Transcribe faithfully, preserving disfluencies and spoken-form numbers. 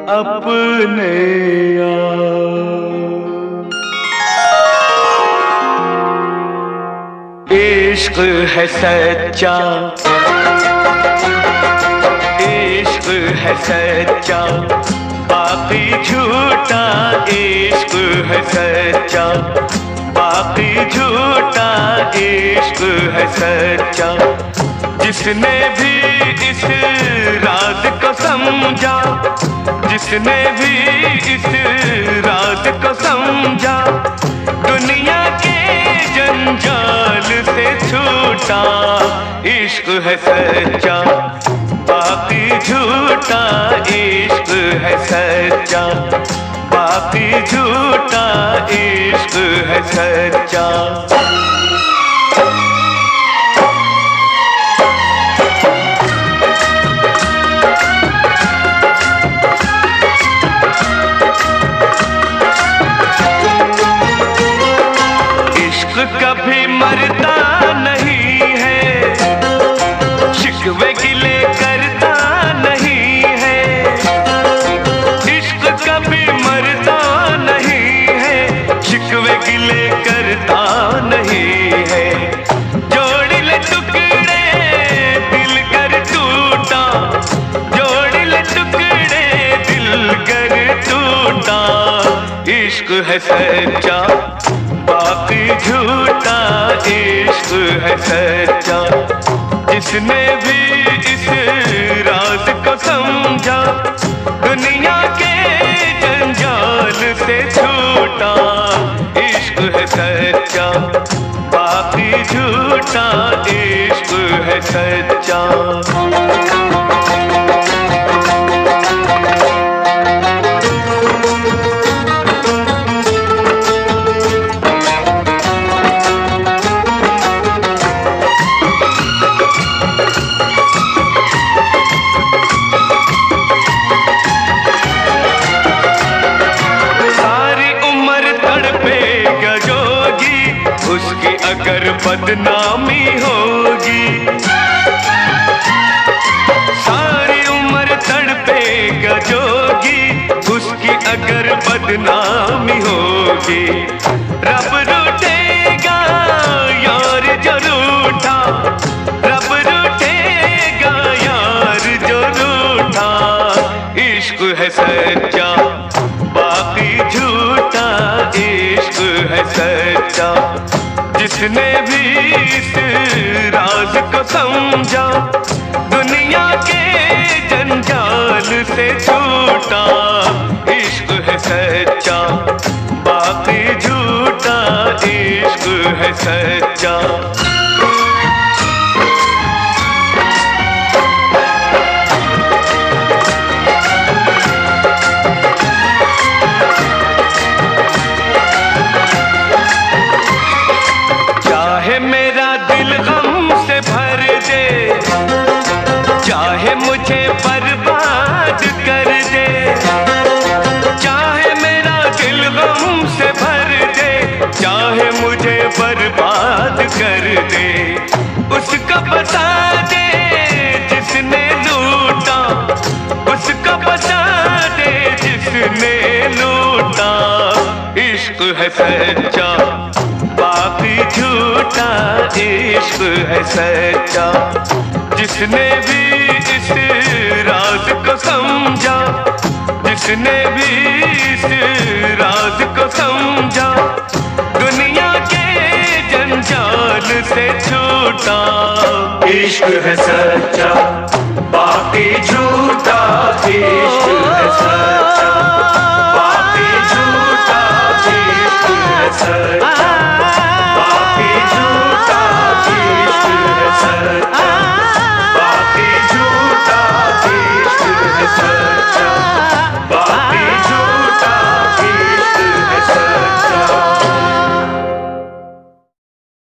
अपने आप। इश्क है सच्चा, इश्क है सच्चा, बाकी झूठा। इश्क है सच्चा, बाकी झूठा। इश्क है सच्चा, जिसने भी इस राज को समझा, जिसने भी इस राज को समझा, दुनिया के जंजाल से छूटा। इश्क है सच्चा, बाकी झूठा। इश्क है सच्चा, बाकी झूठा। इश्क है सच्चा। कभी मरता नहीं है, शिकवे गिले करता नहीं है। इश्क कभी मरता नहीं है, शिकवे गिले करता नहीं है। जोड़ ले टुकड़े दिल कर टूटा, जोड़ ले टुकड़े दिल कर टूटा। इश्क है सच्चा, बाकी झूठा। इश्क है सच्चा, जिसने भी इस राज को समझा, दुनिया के जंजाल से छूटा। इश्क है सच्चा, बाकी झूठा। इश्क है सच्चा। उसकी अगर बदनामी होगी, सारी उम्र तड़पेगा जोगी। उसकी अगर बदनामी होगी, रब रूठेगा यार जो रूठा, रब रूठेगा यार जो रूठा। इश्क है सच्चा, बाकी झूठा। इश्क है सच्चा, जिसने भी इस राज को समझा, दुनिया के जंजाल से छूटा। इश्क है सच्चा, बाकी झूठा। इश्क है सच्चा। चाहे मेरा दिल गम से भर दे, चाहे मुझे बर्बाद कर दे, चाहे मेरा दिल गम से भर दे, चाहे मुझे बर्बाद कर दे। उसको बता दे जिसने लूटा, उसको बता दे जिसने लूटा। इश्क है सच्चा, बाकी झूठा। इश्क है सच्चा, जिसने भी इस राज को समझा, जिसने भी इस राज को समझा, दुनिया के जंजाल से छूटा। इश्क है सच्चा, बाकी झूठा। इश्क है